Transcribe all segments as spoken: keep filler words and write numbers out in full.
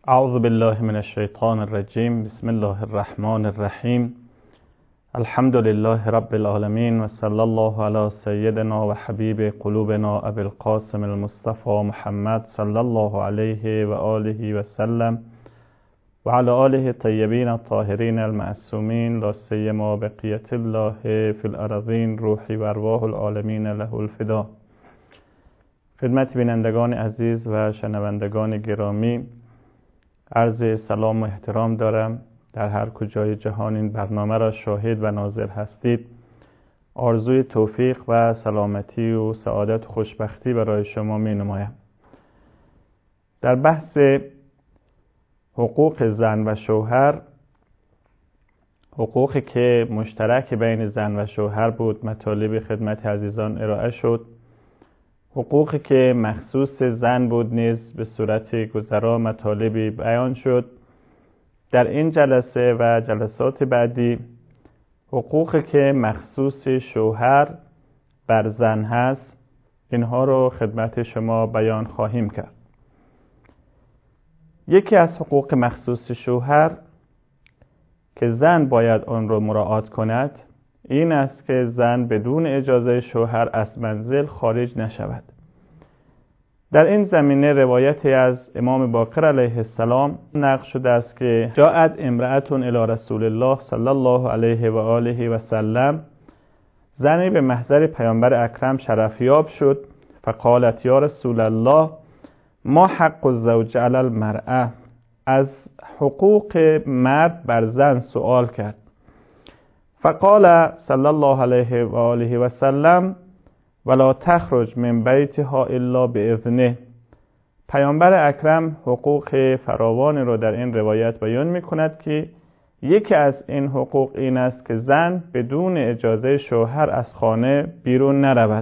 اعوذ بالله من الشیطان الرجیم. بسم الله الرحمن الرحیم. الحمد لله رب العالمین و صلی الله علی سیدنا و حبیب قلوبنا ابی القاسم المصطفى محمد صلی الله علیه و آله و سلم و علی آله الطیبین الطاهرین المعصومین، لا سیما بقیة الله فی الارضین، روحی و ارواح العالمین له الفدا. خدمت بینندگان عزیز و شنوندگان گرامی، عرض سلام و احترام دارم. در هر کجای جهان این برنامه را شاهد و ناظر هستید، آرزوی توفیق و سلامتی و سعادت و خوشبختی برای شما می نمایم. در بحث حقوق زن و شوهر، حقوقی که مشترک بین زن و شوهر بود، مطالب خدمت عزیزان ارائه شد. حقوقی که مخصوص زن بود نیز به صورت گذرا مطالبی بیان شد. در این جلسه و جلسات بعدی حقوقی که مخصوص شوهر بر زن هست، اینها رو خدمت شما بیان خواهیم کرد. یکی از حقوق مخصوص شوهر که زن باید آن را مراعات کند این است که زن بدون اجازه شوهر از منزل خارج نشود. در این زمینه روایتی از امام باقر علیه السلام نقل شده است که جاءت امرأة الی رسول الله صلی الله علیه و آله و سلم، زنی به محضر پیامبر اکرم شرفیاب شد. فقالت یا رسول الله ما حق الزوج علی المرأة، از حقوق مرد بر زن سؤال کرد. فقال صلی الله علیه و آله و سلم ولا تخرج من بیتها الا باذنه. پیامبر اکرم حقوق فراوانی را در این روایت بیان می کند که یکی از این حقوق این است که زن بدون اجازه شوهر از خانه بیرون نرود.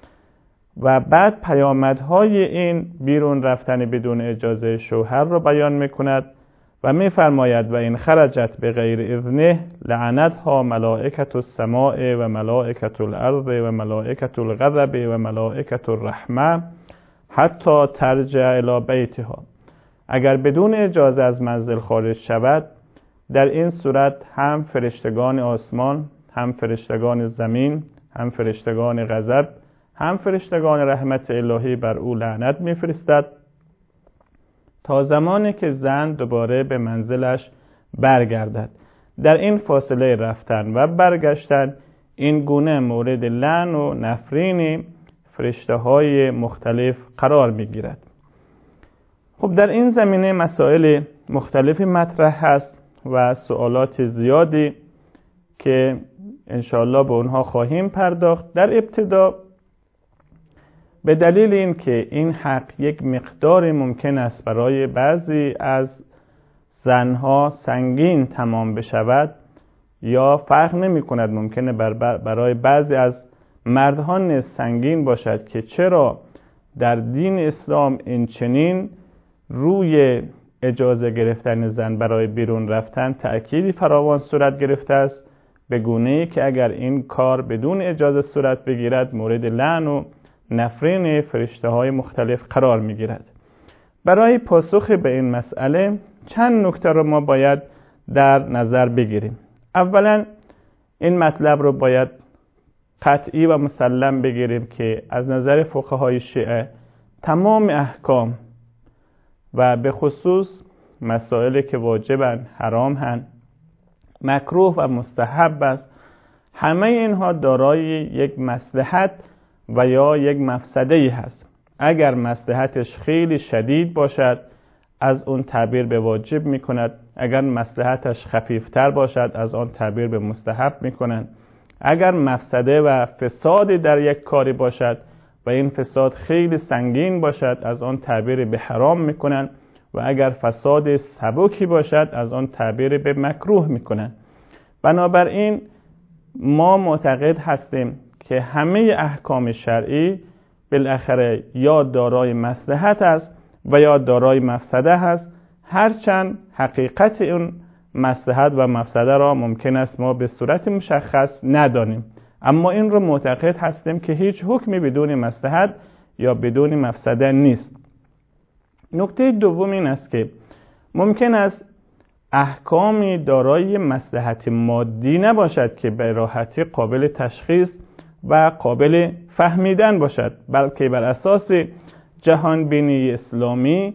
و بعد پیامدهای این بیرون رفتن بدون اجازه شوهر را بیان می کند و می فرماید و این خرجت به غیر اذنه لعنتها ملائکة السماء و ملائکة الارض و ملائکة الغضب و ملائکة الرحمه حتی ترجع الی بیتها. اگر بدون اجازه از منزل خارج شود، در این صورت هم فرشتگان آسمان، هم فرشتگان زمین، هم فرشتگان غضب، هم فرشتگان رحمت الهی بر او لعنت میفرستد تا زمانی که زن دوباره به منزلش برگردد. در این فاصله رفتن و برگشتن این گونه مورد لعن و نفرین فرشته های مختلف قرار می گیرد. خب در این زمینه مسائل مختلفی مطرح هست و سوالات زیادی که انشاءالله به اونها خواهیم پرداخت. در ابتدا به دلیل این که این حق یک مقدار ممکن است برای بعضی از زنها سنگین تمام بشود یا فرق نمی کند، ممکنه برای بعضی از مردها نیز سنگین باشد که چرا در دین اسلام این چنین روی اجازه گرفتن زن برای بیرون رفتن تأکیدی فراوان صورت گرفته است، به گونه‌ای که اگر این کار بدون اجازه صورت بگیرد مورد لعن و نفرین فرشته های مختلف قرار می گیرد. برای پاسخ به این مسئله چند نکته رو ما باید در نظر بگیریم. اولا این مطلب رو باید قطعی و مسلم بگیریم که از نظر فقهای شیعه تمام احکام و به خصوص مسائلی که واجبن، حرام هن، مکروه و مستحب است، همه اینها دارای یک مصلحت و یا یک مفسده ای هست. اگر مصلحتش خیلی شدید باشد از اون تعبیر به واجب می کند، اگر مصلحتش خفیفتر باشد از آن تعبیر به مستحب می کنند. اگر مفسده و فسادی در یک کاری باشد و این فساد خیلی سنگین باشد از آن تعبیر به حرام می کنند و اگر فساد سبکی باشد از آن تعبیر به مکروه می کنند. بنابراین ما معتقد هستیم که همه احکام شرعی بالاخره یا دارای مصلحت است و یا دارای مفسده است، هرچند حقیقت اون مصلحت و مفسده را ممکن است ما به صورت مشخص ندانیم، اما این رو معتقد هستیم که هیچ حکمی بدون مصلحت یا بدون مفسده نیست. نکته دوم این است که ممکن است احکامی دارای مصلحت مادی نباشد که به راحتی قابل تشخیص و قابل فهمیدن باشد، بلکه بر اساس جهان بینی اسلامی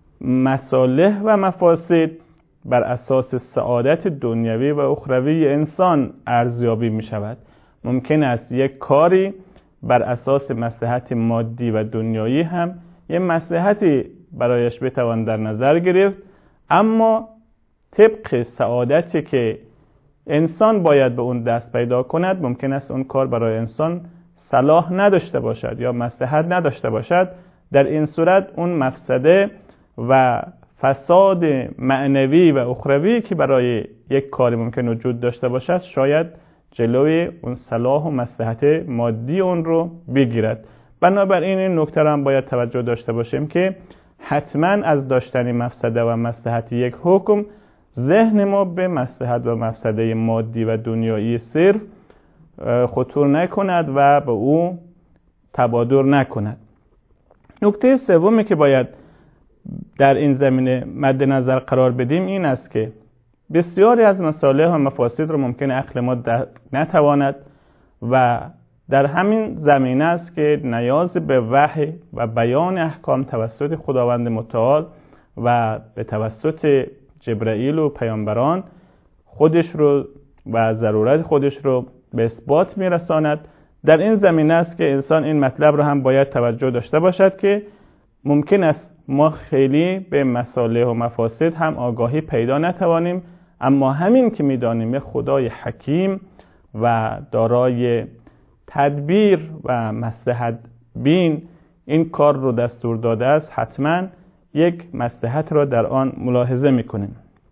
مصالح و مفاسد بر اساس سعادت دنیوی و اخروی انسان ارزیابی می شود. ممکن است یک کاری بر اساس مصلحت مادی و دنیایی هم یک مصلحتی برایش بتوان در نظر گرفت، اما طبق سعادتی که انسان باید به اون دست پیدا کند ممکن است اون کار برای انسان صلاح نداشته باشد یا مصلحت نداشته باشد. در این صورت اون مفسده و فساد معنوی و اخروی که برای یک کاری ممکن وجود داشته باشد شاید جلوی اون صلاح و مصلحت مادی اون رو بگیرد. بنابراین این نکته را هم باید توجه داشته باشیم که حتما از داشتن مفسده و مصلحت یک حکم ذهن ما به مصلحت و مفسده مادی و دنیایی صرف خطور نکند و به او تبادر نکند. نکته سومی که باید در این زمینه مد نظر قرار بدیم این است که بسیاری از مصالح و مفاسد رو ممکن عقل ما نتواند و در همین زمینه است که نیاز به وحی و بیان احکام توسط خداوند متعال و به توسط جبرائیل و پیامبران خودش رو و ضرورت خودش رو به اثبات میرساند. در این زمینه است که انسان این مطلب رو هم باید توجه داشته باشد که ممکن است ما خیلی به مصالح و مفاسد هم آگاهی پیدا نتوانیم، اما همین که میدانیم خدای حکیم و دارای تدبیر و مصلحت بین این کار رو دستور داده است، حتما یک مصلحت را در آن ملاحظه میکنیم.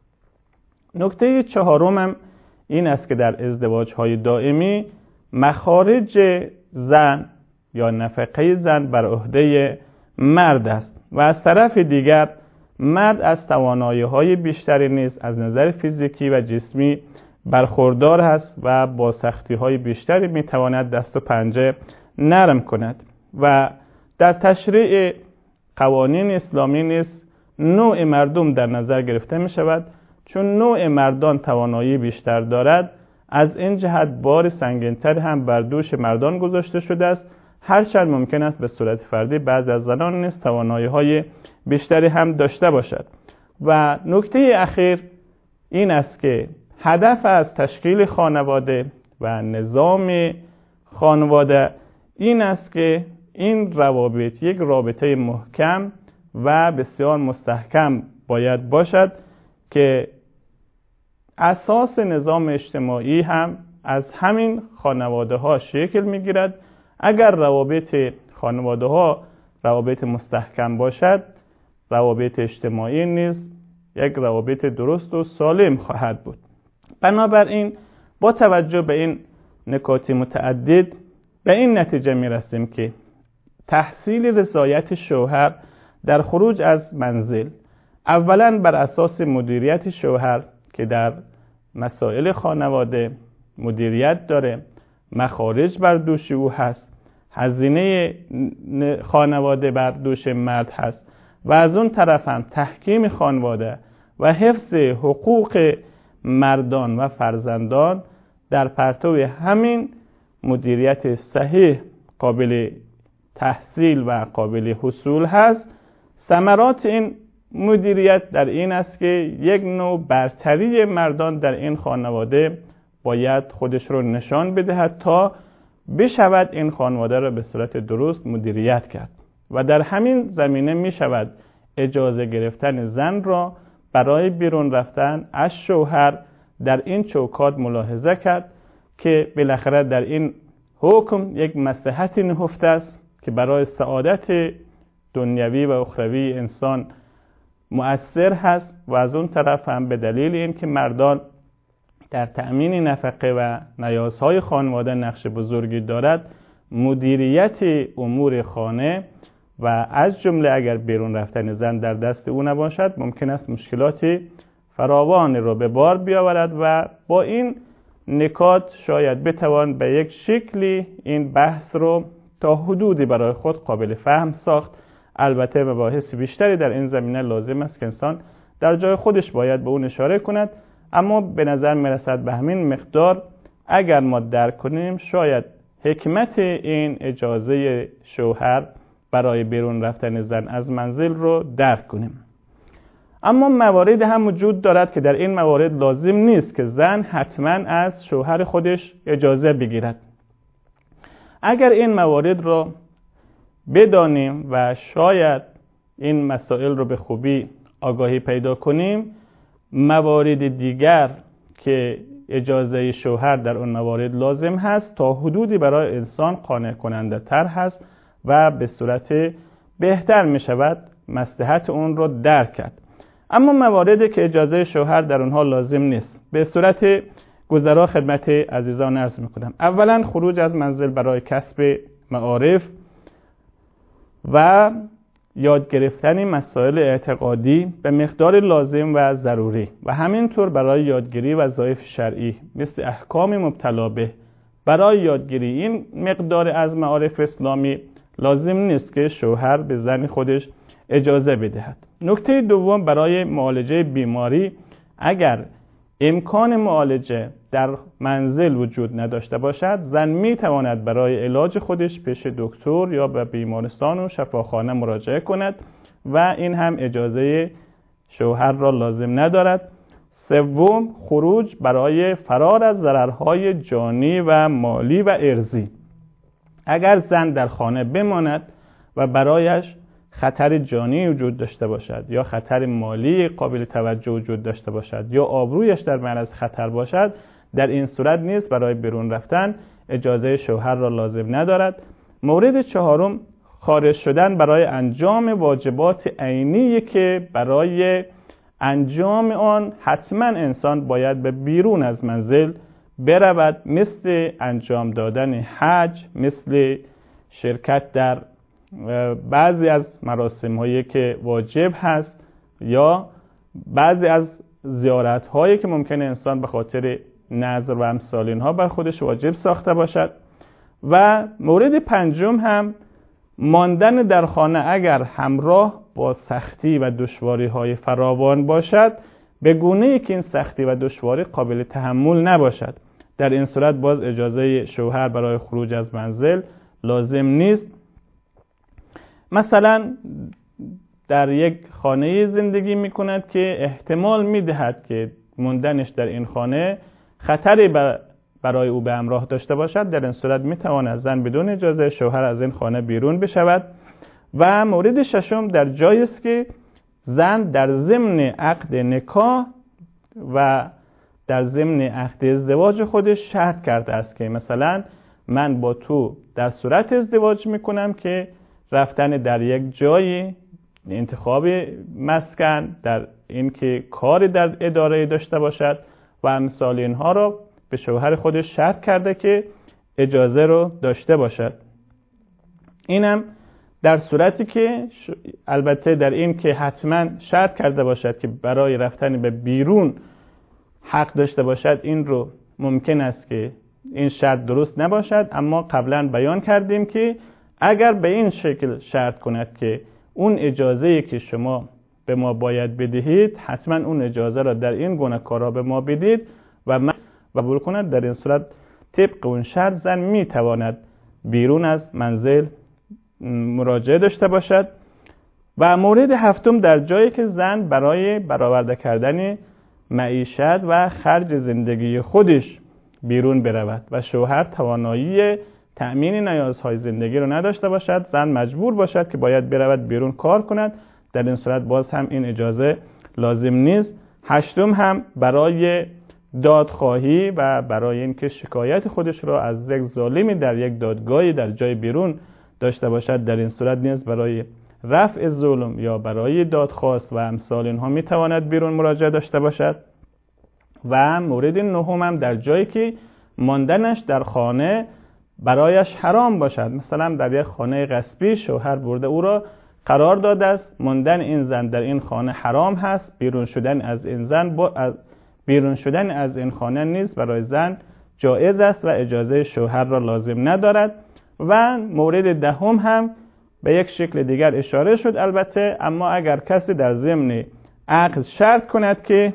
نکته چهارم هم این است که در ازدواج‌های دائمی مخارج زن یا نفقه زن بر عهده مرد است و از طرف دیگر مرد از توانایی‌های بیشتری نیز از نظر فیزیکی و جسمی برخوردار است و با سختی‌های بیشتری می‌تواند دست و پنجه نرم کند و در تشریع قوانین اسلامی نیز نوع مردم در نظر گرفته می‌شود. چون نوع مردان توانایی بیشتر دارد، از این جهت بار سنگین‌تر هم بر دوش مردان گذاشته شده است، هرچند ممکن است به صورت فردی بعضی از زنان نیز توانایی‌های بیشتری هم داشته باشد. و نکته اخیر این است که هدف از تشکیل خانواده و نظام خانواده این است که این روابط یک رابطه محکم و بسیار مستحکم باید باشد که اساس نظام اجتماعی هم از همین خانواده ها شکل می گیرد. اگر روابط خانواده ها روابط مستحکم باشد، روابط اجتماعی نیز یک روابط درست و سالم خواهد بود. بنابراین با توجه به این نکات متعدد به این نتیجه می رسیم که تحصیل رضایت شوهر در خروج از منزل اولا بر اساس مدیریت شوهر که در مسائل خانواده مدیریت داره، مخارج بر دوش او هست، هزینه خانواده بر دوش مرد هست و از اون طرف هم تحکیم خانواده و حفظ حقوق مردان و فرزندان در پرتو همین مدیریت صحیح قابل تحصیل و قابل حصول هست. ثمرات این مدیریت در این است که یک نوع برتری مردان در این خانواده باید خودش رو نشان بدهد تا بشود این خانواده را به صورت درست مدیریت کرد و در همین زمینه می شود اجازه گرفتن زن را برای بیرون رفتن از شوهر در این چوکات ملاحظه کرد که بالاخره در این حکم یک مصلحتی نهفته است که برای سعادت دنیوی و اخروی انسان مؤثر هست و از اون طرف هم به دلیل این که مردان در تأمین نفقه و نیازهای خانواده نقش بزرگی دارد، مدیریت امور خانه و از جمله اگر بیرون رفتن زن در دست او نباشد ممکن است مشکلات فراوان را به بار بیاورد و با این نکات شاید بتوان به یک شکلی این بحث رو تا حدودی برای خود قابل فهم ساخت. البته مباحث بیشتری در این زمینه لازم است که انسان در جای خودش باید به اون اشاره کند، اما به نظر میرسد به همین مقدار اگر ما درک کنیم شاید حکمت این اجازه شوهر برای بیرون رفتن زن از منزل رو درک کنیم. اما موارد هم وجود دارد که در این موارد لازم نیست که زن حتما از شوهر خودش اجازه بگیرد. اگر این موارد رو بدانیم و شاید این مسائل رو به خوبی آگاهی پیدا کنیم، موارد دیگر که اجازه شوهر در اون موارد لازم هست تا حدودی برای انسان قانع کننده تر هست و به صورت بهتر می شود مصلحت اون رو درک کرد. اما مواردی که اجازه شوهر در اونها لازم نیست به صورت گذرا خدمت عزیزان عرض می کنم. اولا خروج از منزل برای کسب معارف و یاد گرفتن مسائل اعتقادی به مقدار لازم و ضروری و همینطور برای یادگیری وظایف شرعی مثل احکام مبتلا به. برای یادگیری این مقدار از معارف اسلامی لازم نیست که شوهر به زن خودش اجازه بدهد. نکته دوم برای معالجه بیماری اگر امکان معالجه در منزل وجود نداشته باشد، زن می تواند برای علاج خودش پیش دکتر یا به بیمارستان و شفاخانه مراجعه کند و این هم اجازه شوهر را لازم ندارد. سوم خروج برای فرار از ضررهای جانی و مالی و ارضی. اگر زن در خانه بماند و برایش خطر جانی وجود داشته باشد یا خطر مالی قابل توجه وجود داشته باشد یا آبرویش در معرض خطر باشد، در این صورت نیز برای بیرون رفتن اجازه شوهر را لازم ندارد. مورد چهارم خارج شدن برای انجام واجبات عینی که برای انجام آن حتما انسان باید به بیرون از منزل برود، مثل انجام دادن حج، مثل شرکت در بعضی از مراسم هایی که واجب هست یا بعضی از زیارت هایی که ممکنه انسان به خاطر نذر و امثال اینها بر خودش واجب ساخته باشد. و مورد پنجم هم ماندن در خانه اگر همراه با سختی و دشواری های فراوان باشد، به گونه‌ای که این سختی و دشواری قابل تحمل نباشد. در این صورت باز اجازه شوهر برای خروج از منزل لازم نیست. مثلا در یک خانه زندگی می کند که احتمال می دهد که موندنش در این خانه خطری برای او به همراه داشته باشد، در این صورت می تواند زن بدون اجازه شوهر از این خانه بیرون بشود. و مورد ششم در جایی است که زن در ضمن عقد نکاح و در ضمن عقد ازدواج خودش شرط کرده است که مثلا من با تو در صورت ازدواج می کنم که رفتن در یک جایی، انتخاب مسکن، در اینکه کاری در اداره داشته باشد و امثال اینها رو به شوهر خودش شرط کرده که اجازه رو داشته باشد. اینم در صورتی که البته در این که حتما شرط کرده باشد که برای رفتن به بیرون حق داشته باشد، این رو ممکن است که این شرط درست نباشد، اما قبلا بیان کردیم که اگر به این شکل شرط کند که اون اجازه‌ای که شما به ما باید بدهید حتما اون اجازه را در این گونه کارا به ما بدید و من قبول کند، در این صورت طبق اون شرط زن میتواند بیرون از منزل مراجعه داشته باشد. و مورد هفتم در جایی که زن برای برآورده کردن معیشت و خرج زندگی خودش بیرون برود و شوهر توانایی تأمین نیازهای زندگی رو نداشته باشد، زن مجبور باشد که باید برود بیرون کار کند، در این صورت باز هم این اجازه لازم نیست. هشتم هم برای دادخواهی و برای اینکه شکایت خودش را از یک ظالمی در یک دادگاهی در جای بیرون داشته باشد، در این صورت نیز برای رفع ظلم یا برای دادخواست و امثال اینها میتواند بیرون مراجعه داشته باشد. و مورد نهم هم در جایی که ماندنش در خانه برایش حرام باشد، مثلا در یک خانه غصبی شوهر برده او را قرار داده است ماندن این زن در این خانه حرام هست، بیرون شدن از این زن با از بیرون شدن از این خانه نیز برای زن جایز است و اجازه شوهر را لازم ندارد. و مورد دهم هم به یک شکل دیگر اشاره شد البته، اما اگر کسی در ضمن عقد شرط کند که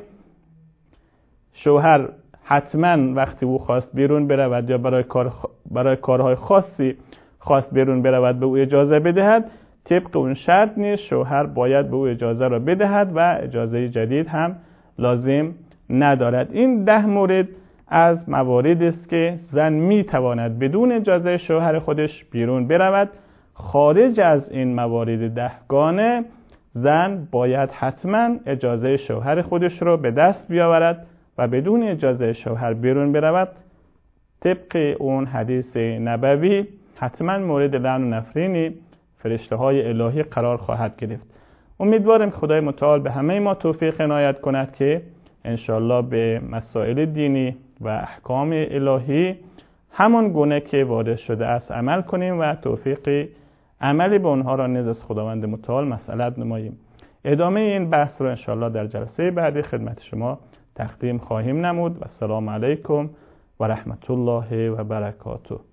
شوهر حتما وقتی او خواست بیرون برود یا برای کار برای کارهای خاصی خواست بیرون برود به او اجازه بدهد، طبق اون شرط نیست شوهر باید به او اجازه را بدهد و اجازه جدید هم لازم ندارد. این ده مورد از مواردی است که زن می تواند بدون اجازه شوهر خودش بیرون برود. خارج از این موارد دهگانه زن باید حتما اجازه شوهر خودش را به دست بیاورد و بدون اجازه شوهر بیرون برود. طبق اون حدیث نبوی حتما مورد لعن و نفرین فرشته های الهی قرار خواهد گرفت. امیدوارم خدای متعال به همه ما توفیق عنایت کند که انشالله به مسائل دینی و احکام الهی همان گونه که وارد شده است عمل کنیم و توفیق عملی به اونها را نیز از خداوند متعال مسئلت نماییم. ادامه این بحث رو انشالله در جلسه بعدی خدمت شما تقدیم خواهیم نمود و السلام علیکم و رحمت الله و برکاته.